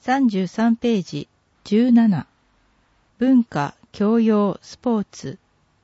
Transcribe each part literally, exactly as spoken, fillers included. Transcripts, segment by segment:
さんじゅうさんページじゅうなな文化、教養、スポーツ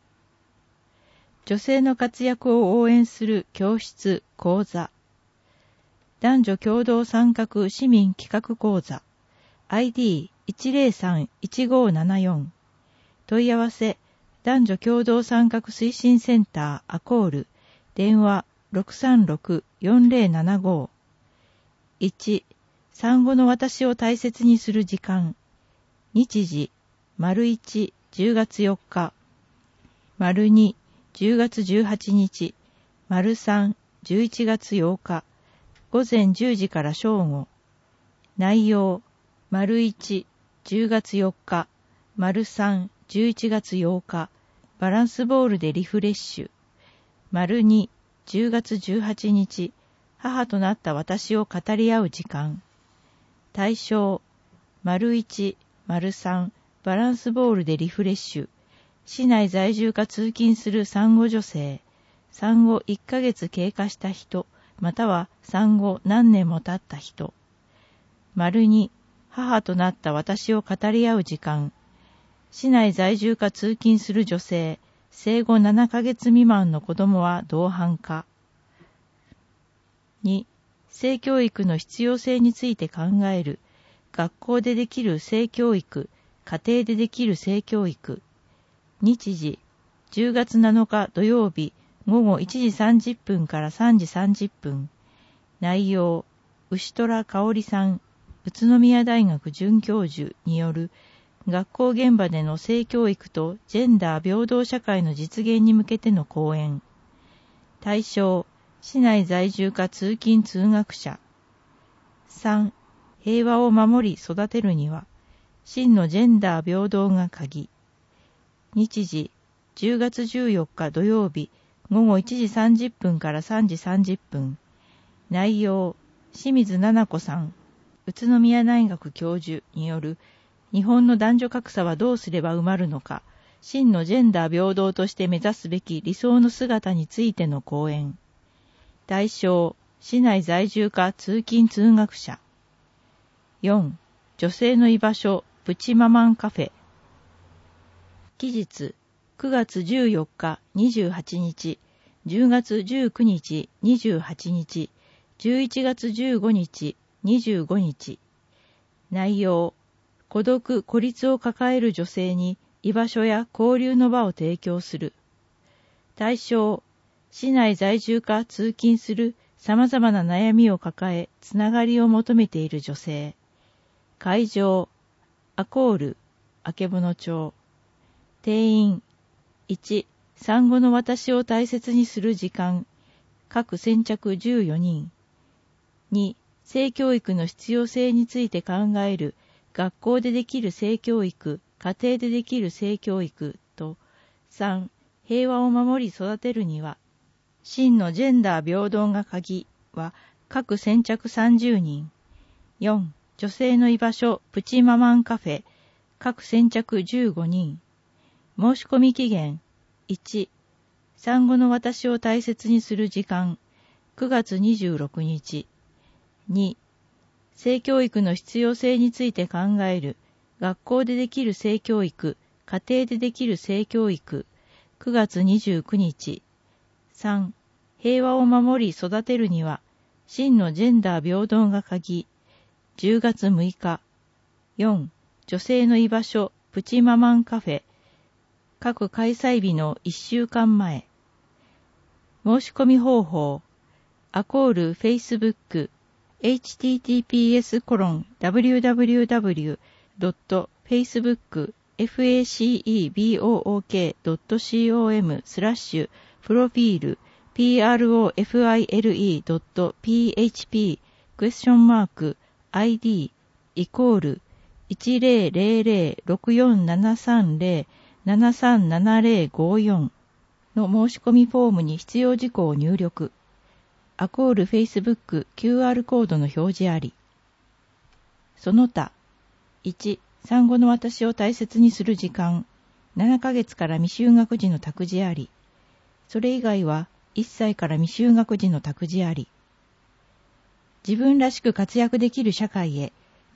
女性の活躍を応援する教室、講座男女共同参画市民企画講座 アイディーいちゼロさんいちごななよん 問い合わせ男女共同参画推進センターアコール電話 ろくさんろくよんゼロななご いち産後の私を大切にする時間日時丸いち、じゅうがつよっか丸に、じゅうがつじゅうはちにち丸さん、じゅういちがつようか午前じゅうじから正午内容丸いち、じゅうがつよっか丸さん、じゅういちがつようかバランスボールでリフレッシュ丸に、じゅうがつじゅうはちにち母となった私を語り合う時間対象、丸いち、丸さん、バランスボールでリフレッシュ、市内在住か通勤する産後女性、産後いっかげつ経過した人、または産後何年も経った人。丸に、母となった私を語り合う時間、市内在住か通勤する女性、生後ななかげつ未満の子供は同伴か。に、性教育の必要性について考える。学校でできる性教育、家庭でできる性教育。日時、じゅうがつなのか土曜日、午後いちじさんじゅっぷんからさんじさんじゅっぷん。内容、牛虎香織さん、宇都宮大学准教授による学校現場での性教育とジェンダー平等社会の実現に向けての講演。対象、市内在住か通勤通学者。さん、平和を守り育てるには、真のジェンダー平等が鍵。日時、じゅうがつじゅうよっか土曜日、午後いちじさんじゅっぷんからさんじさんじゅっぷん。内容、清水奈々子さん、宇都宮大学教授による、日本の男女格差はどうすれば埋まるのか、真のジェンダー平等として目指すべき理想の姿についての講演。対象、市内在住か通勤通学者。よん、女性の居場所、プチママンカフェ。期日、くがつじゅうよっか、にじゅうはちにち、じゅうがつじゅうくにち、にじゅうはちにち、じゅういちがつじゅうごにち、にじゅうごにち。内容、孤独・孤立を抱える女性に居場所や交流の場を提供する。対象、市内在住か通勤する様々な悩みを抱え、つながりを求めている女性。会場、アコール、曙町。定員、いち、産後の私を大切にする時間、各先着じゅうよにん。に、性教育の必要性について考える、学校でできる性教育、家庭でできる性教育と、さん、平和を守り育てるには、真のジェンダー平等が鍵は各先着さんじゅうにん。よん、女性の居場所プチママンカフェ各先着じゅうごにん。申し込み期限いち、産後の私を大切にする時間くがつにじゅうろくにち。に、性教育の必要性について考える学校でできる性教育、家庭でできる性教育くがつにじゅうくにち。さん、平和を守り育てるには真のジェンダー平等が鍵じゅうがつむいか。よん、女性の居場所プチママンカフェ各開催日のいっしゅうかんまえ。申し込み方法アコールフェイスブック エイチティーティーピーエスコロンダブリューダブリューダブリュードットフェイスブックフェイスブックドットコムスラッシュプロフィール プロフィール ドットピーエイチピー クエスチョンマーク アイディー イコール いちゼロゼロゼロ ろくよんななさんゼロ ななさんななゼロごよんの申し込みフォームに必要事項を入力。アコール Facebook キューアール コードの表示あり。その他、いち、産後の私を大切にする時間、ななかげつから未就学児の託児あり。それ以外はいっさいから未就学児の託児あり。自分らしく活躍できる社会へ、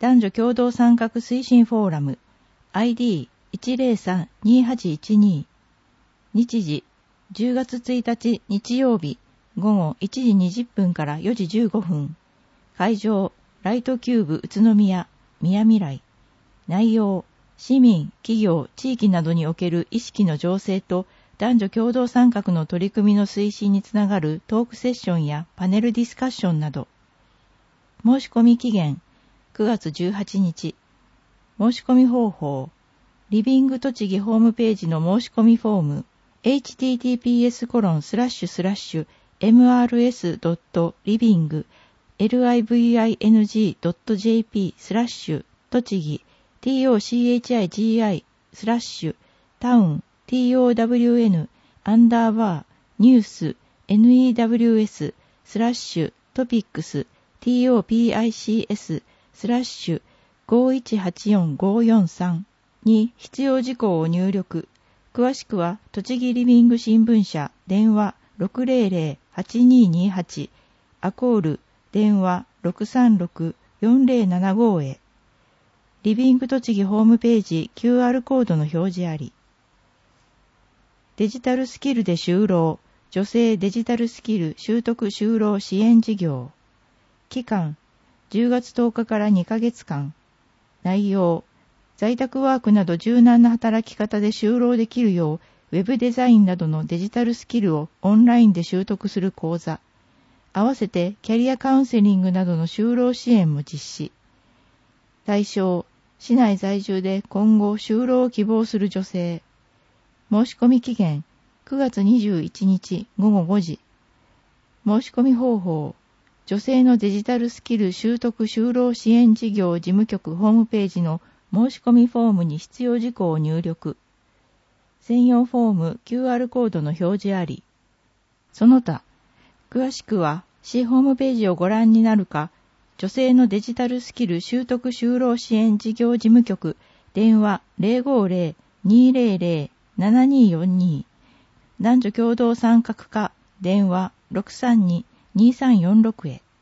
男女共同参画推進フォーラム アイディーいちゼロさん にはちいちに 日時じゅうがつついたち日曜日午後いちじにじゅっぷんからよじじゅうごふん。会場ライトキューブ宇都宮宮未来。内容市民、企業、地域などにおける意識の醸成と男女共同参画の取り組みの推進につながるトークセッションやパネルディスカッションなど。申し込み期限くがつじゅうはちにち。申し込み方法リビング栃木ホームページの申し込みフォーム エイチティーティーピーエスコロンスラッシュスラッシュエムアールエスドットリビングリビングドットジェーピースラッシュ栃木 トチスラッシュタウン トウン アンダーバーニュース ニューススラッシュトピックス トピックススラッシュごいちはちよんごよんさんに必要事項を入力。詳しくは栃木リビング新聞社電話 ろくゼロゼロ はちにーにーはち アコール電話 ろくさんろく よんゼロななご へ。リビング栃木ホームページ キューアール コードの表示あり。デジタルスキルで就労女性デジタルスキル習得就労支援事業。期間じゅうがつとおかからにかげつかん。内容在宅ワークなど柔軟な働き方で就労できるようウェブデザインなどのデジタルスキルをオンラインで習得する講座。合わせてキャリアカウンセリングなどの就労支援も実施。対象市内在住で今後就労を希望する女性。申し込み期限くがつにじゅういちにちごごごじ。申し込み方法女性のデジタルスキル習得就労支援事業事務局ホームページの申し込みフォームに必要事項を入力。専用フォーム キューアール コードの表示あり。その他、詳しくは市ホームページをご覧になるか、女性のデジタルスキル習得就労支援事業事務局電話 ゼロごゼロ にゼロゼロ ななにーよんに 男女共同参画課電話 ろくさんに にさんよんろく へ。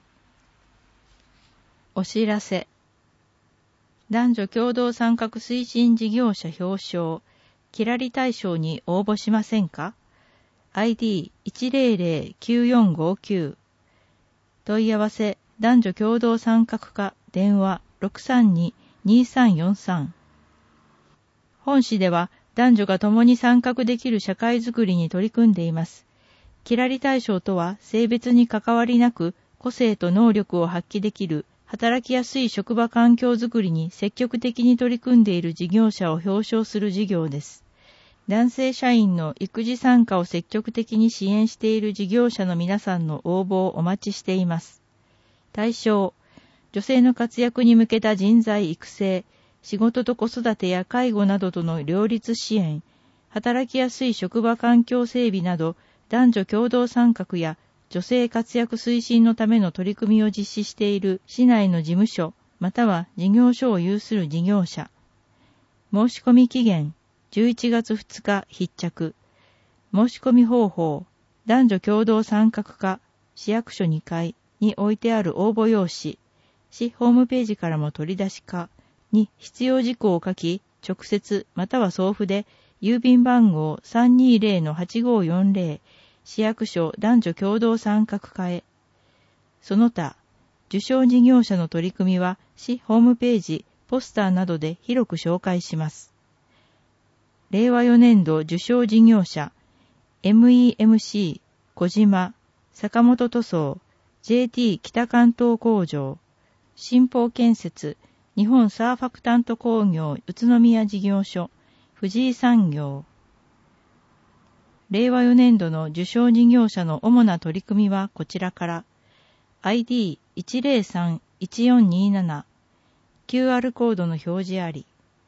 お知らせ。男女共同参画推進事業者表彰キラリ大賞に応募しませんか？ アイディーいちゼロゼロ きゅうよんごきゅう 問い合わせ男女共同参画課電話 ろくさんに にさんよんさん。本市では男女が共に参画できる社会づくりに取り組んでいます。キラリ大賞とは性別に関わりなく個性と能力を発揮できる働きやすい職場環境づくりに積極的に取り組んでいる事業者を表彰する事業です。男性社員の育児参加を積極的に支援している事業者の皆さんの応募をお待ちしています。対象、女性の活躍に向けた人材育成、仕事と子育てや介護などとの両立支援、働きやすい職場環境整備など、男女共同参画や女性活躍推進のための取り組みを実施している市内の事務所、または事業所を有する事業者。申し込み期限、じゅういちがつふつか必着。申し込み方法、男女共同参画課、市役所にかいに置いてある応募用紙、市ホームページからも取り出しかに必要事項を書き、直接または送付で、郵便番号 さんにーぜろのはちごーよんぜろ、市役所男女共同参画課へ。その他、受賞事業者の取り組みは市ホームページ、ポスターなどで広く紹介します。れいわよねんど受賞事業者、エムイーエムシー、小島、坂本塗装、ジェーティー 北関東工場、新報建設、日本サーファクタント工業宇都宮事業所、藤井産業。れいわよねんどの受賞事業者の主な取り組みはこちらから、アイディーいちゼロさん いちよんにーなな、キューアール コードの表示あり。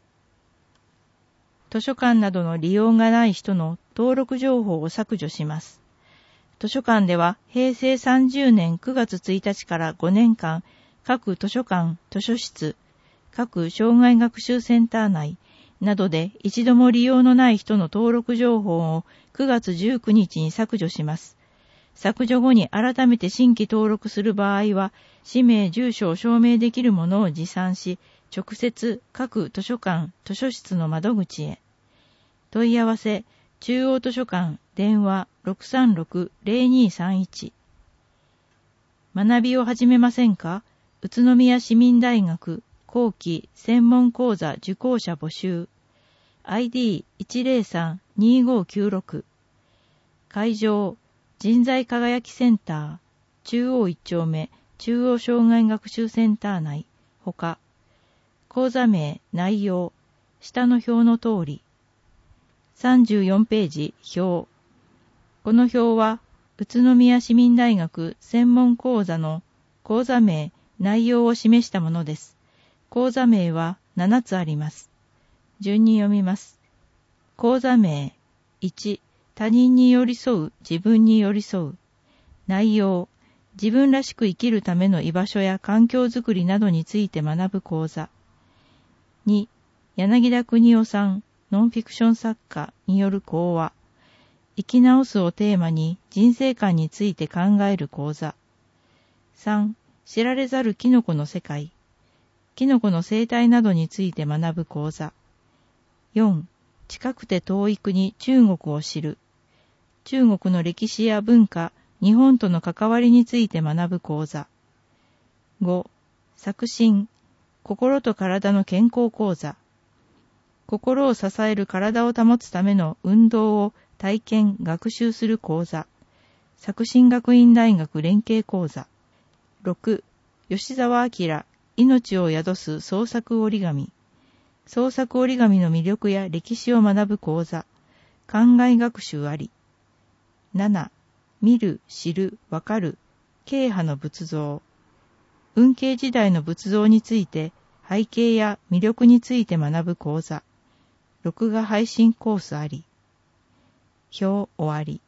図書館などの利用がない人の登録情報を削除します。図書館ではへいせいさんじゅうねんくがつついたちからごねんかん、各図書館、図書室、各障害学習センター内などで一度も利用のない人の登録情報をくがつじゅうくにちに削除します。 削除後に改めて新規登録する場合は、氏名、住所を証明できるものを持参し、直接各図書館、図書室の窓口へ。問い合わせ、中央図書館、電話 ろくさんろく ゼロにさんいち。学びを始めませんか？宇都宮市民大学後期専門講座受講者募集。アイディーいちゼロさん にごきゅうろく。会場、人材輝きセンター、中央いち丁目、中央障害学習センター内、ほか。講座名、内容、下の表の通り。さんじゅうよんページ、表。この表は、宇都宮市民大学専門講座の講座名、内容を示したものです。講座名はななつあります。順に読みます。講座名、いち、他人に寄り添う、自分に寄り添う。内容、自分らしく生きるための居場所や環境づくりなどについて学ぶ講座。に、柳田邦夫さん、ノンフィクション作家による講話。生き直すをテーマに人生観について考える講座。さん、知られざるキノコの世界。キノコの生態などについて学ぶ講座。よん、近くて遠い国中国を知る。中国の歴史や文化、日本との関わりについて学ぶ講座。ご、作新、心と体の健康講座。心を支える体を保つための運動を体験・学習する講座。作新学院大学連携講座。ろく、吉沢明、命を宿す創作折り紙。創作折り紙の魅力や歴史を学ぶ講座。考え学習あり。なな、見る、知る、わかる、慶派の仏像。運慶時代の仏像について、背景や魅力について学ぶ講座。録画配信コースあり。表終わり。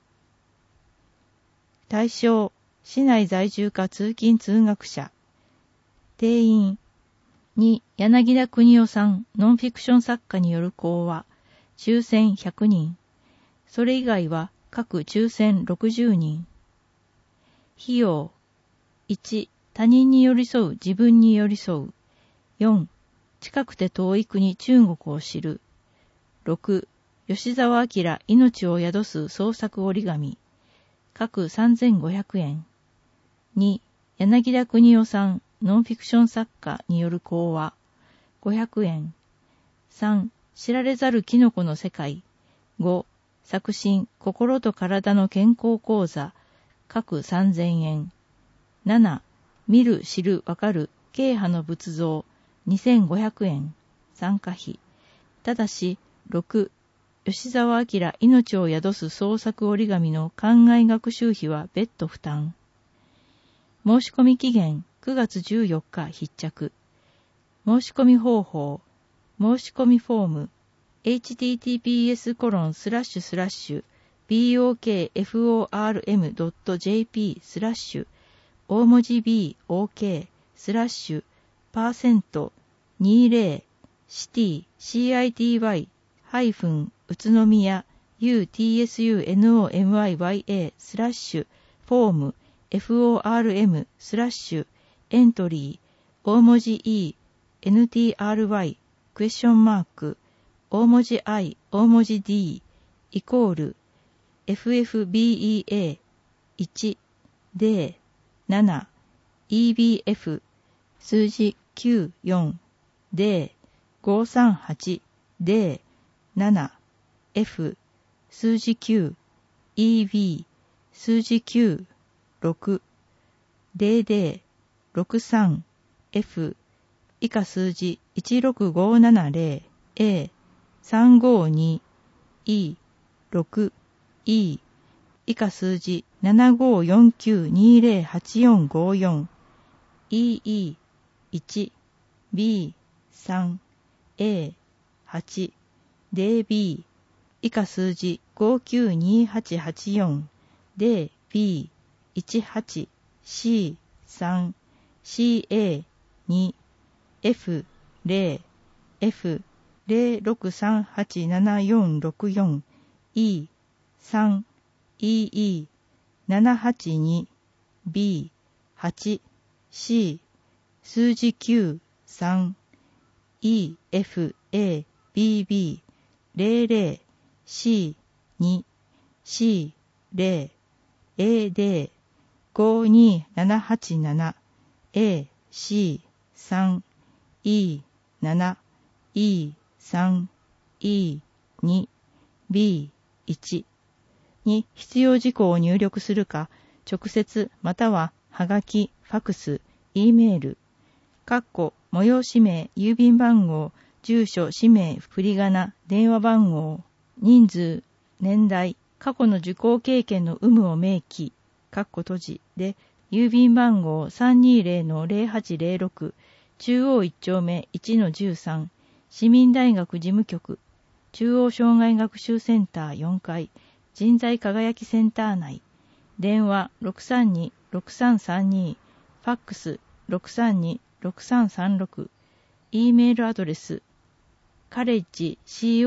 対象、市内在住か通勤通学者。定員。に、柳田邦夫さん、ノンフィクション作家による講話。抽選ひゃくにん。それ以外は各抽選ろくじゅうにん。費用。いち、他人に寄り添う、自分に寄り添う。よん、近くて遠い国中国を知る。ろく、吉沢明、命を宿す創作折り紙。各さんぜんごひゃくえん。に、柳田邦夫さん、ノンフィクション作家による講話。ごひゃくえん。さん、知られざるキノコの世界。ご、作新、心と体の健康講座。各さんぜんえん。なな、見る、知る、わかる、慶派の仏像。にせんごひゃくえん。参加費。ただし、ろく、吉沢明、命を宿す創作折り紙の考え学習費は別途負担。申し込み期限くがつじゅうよっか必着。申し込み方法。申し込みフォーム。エイチティーティーピーエスコロンスラッシュスラッシュビーオーケーエフオーアールエムドットジェーピースラッシュ大文字 B、OK、スラッシュ、パーセント、にじゅう、シティ、シーアイティーワイ、ハイフン、宇都宮、ユーティーエスユーエヌオーエムアイワイエー、スラッシュ、フォーム、エフオーアールエム、スラッシュ、エントリー、大文字 E、エヌティーアールワイ、クエスチョンマーク、大文字 I、大文字 D、イコール、エフエフビーイーエー、いち、ゼロ、なな、イービーエフ、数字きゅうよん、ゼロ、ごさんはち、ゼロ、なな、F、数字きゅう、イービー、数字きゅう、ろく、ゼロゼロ、ろくさん、F、以下数字いちろくごななゼロ、A、さんごに、E、ろく、E、以下数字ななごよんきゅうにゼロはちよんごよん、イーイー、いち、ビー、さん、エー、はち、ゼロビー、以下数字ごきゅうにはちはちよん、ゼロビー、いちはち、シー、さん、シーエー、に、F、ゼロ、F、ゼロろくさんはちななよんろくよん、E、さん、イーイー、 ななはちに ビーはちシー 数字きゅうさん イーエフエービービーゼロゼロシーに シーゼロ エーディー ごにーななはちなな エーシーさん イーなな イーさん イーに ビーいち に必要事項を入力するか、直接またははがき、ファクス、Eメール、括弧催し名、郵便番号、住所、氏名、振り仮名、電話番号、人数、年代、過去の受講経験の有無を明記、括弧閉じで、郵便番号 さんにーぜろのぜろはちぜろろく、中央一丁目 いちのじゅうさん、市民大学事務局、中央障害学習センターよんかい、人材輝きセンター内、電話 ろくさんに ろくさんさんに、ファックス ろくさんに ろくさんさんろく、E メールアドレス、カレッジ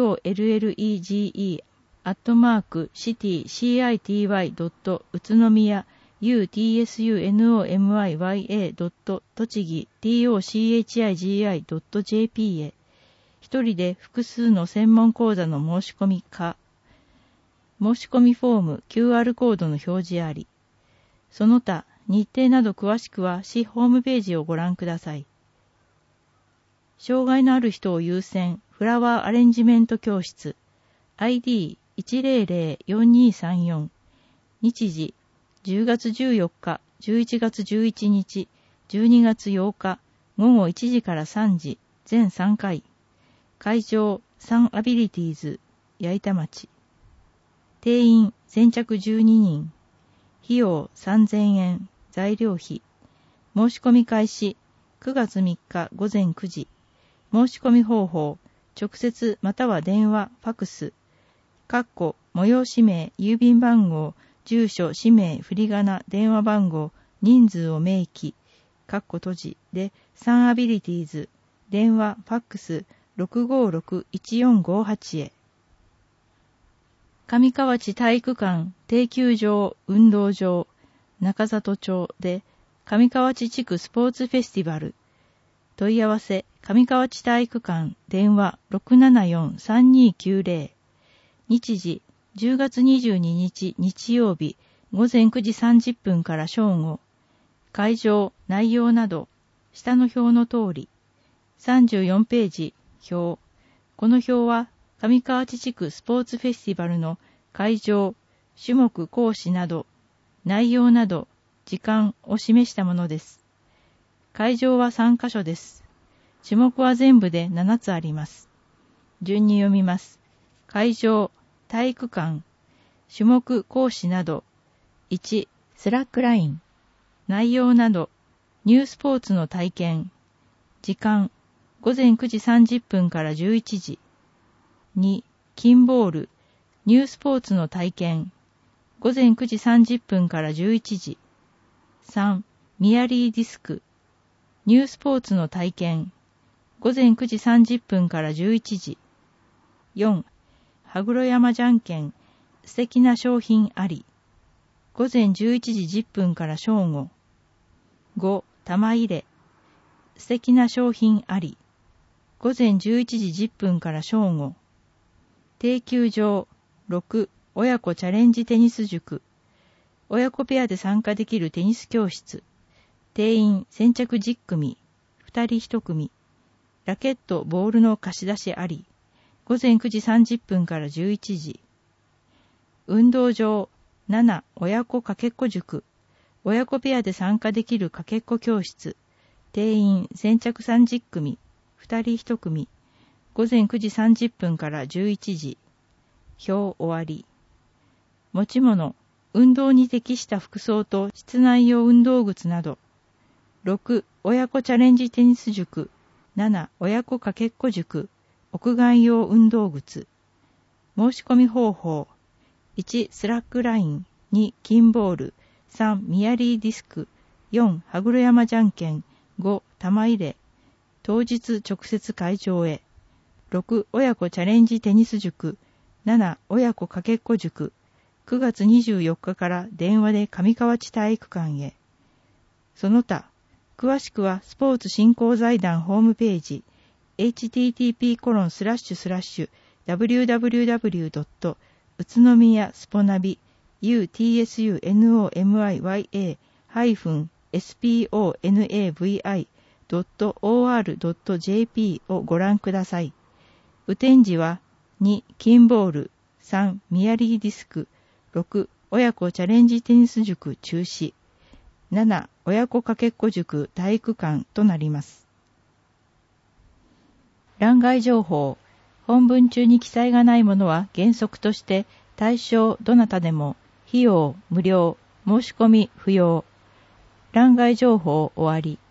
コレッジ アットマークシティ シーアイティーワイ ドット宇都宮 ユーティーエスユーエヌオーエムアイワイエー ドット栃木 トッチギ ドットジェーピー へ一人で複数の専門講座の申し込みか、申し込みフォーム キューアール コードの表示あり。その他、日程など詳しくは市ホームページをご覧ください。障害のある人を優先フラワーアレンジメント教室 アイディーいちゼロゼロよんにーさんよん 日時じゅうがつじゅうよっか、じゅういちがつじゅういちにち、じゅうにがつようかごごいちじからさんじ全さんかい。会場サンアビリティーズ矢板町。定員先着じゅうににん。費用さんぜんえん。材料費。申し込み開始くがつみっかごぜんくじ。申し込み方法直接または電話、ファクス。括弧催し名、郵便番号、住所、氏名、振り仮名、電話番号、人数を明記。括弧閉じでサンアビリティーズ。電話、ファックスろくごろくいちよんごはちへ。上河内体育館定休場運動場中里町で上河内地区スポーツフェスティバル。問い合わせ上河内体育館電話 ろくななよんさんにーきゅうぜろ。日時じゅうがつにじゅうににち日曜日ごぜんくじさんじゅっぷんから正午。会場内容など下の表の通り。さんじゅうよんページ表。この表は上河内地区スポーツフェスティバルの会場、種目講師など、内容など、時間を示したものです。会場はさんかしょです。種目は全部でななつあります。順に読みます。会場、体育館、種目講師など、いち、スラックライン、内容など、ニュースポーツの体験、時間、ごぜんくじさんじゅっぷんからじゅういちじ。に、キンボール、ニュースポーツの体験、ごぜんくじさんじゅっぷんからじゅういちじ。さん、ミアリーディスク、ニュースポーツの体験、ごぜんくじさんじゅっぷんからじゅういちじ。よん、羽黒山じゃんけん、素敵な商品あり、ごぜんじゅういちじじゅっぷんから正午。ご、玉入れ、素敵な商品あり、ごぜんじゅういちじじゅっぷんから正午。定休場ろく、親子チャレンジテニス塾。親子ペアで参加できるテニス教室。定員先着じゅっくみ、ふたりいちくみ。ラケット、ボールの貸し出しあり。ごぜんくじさんじゅっぷんからじゅういちじ。運動場なな、親子かけっこ塾。親子ペアで参加できるかけっこ教室。定員先着さんじゅっくみ、ふたりいちくみ。ごぜんくじさんじゅっぷんからじゅういちじ。表終わり。持ち物、運動に適した服装と室内用運動靴など。ろく、親子チャレンジテニス塾。なな、親子かけっこ塾。屋外用運動靴。申し込み方法。いち、スラックライン。に、キンボール。さん、ミアリーディスク。よん、羽黒山じゃんけん。ご、玉入れ。当日直接会場へ。ろく、親子チャレンジテニス塾。なな、親子かけっこ塾。 くがつにじゅうよっかから電話で上河内体育館へ。その他、詳しくはスポーツ振興財団ホームページ エイチティーティーピーコロンスラッシュスラッシュダブリューダブリューダブリュードット宇都宮スポナビ ユーティーエスユーエヌオーエムアイワイエーハイフンエスピーオーエヌエーブイアイドットオーアールドットジェーピー をご覧ください。雨天時はにキンボール、さんミヤリーディスク、ろく親子チャレンジテニス塾中止、なな親子かけっこ塾体育館となります。欄外情報。本文中に記載がないものは原則として対象どなたでも費用無料、申し込み不要。欄外情報終わり。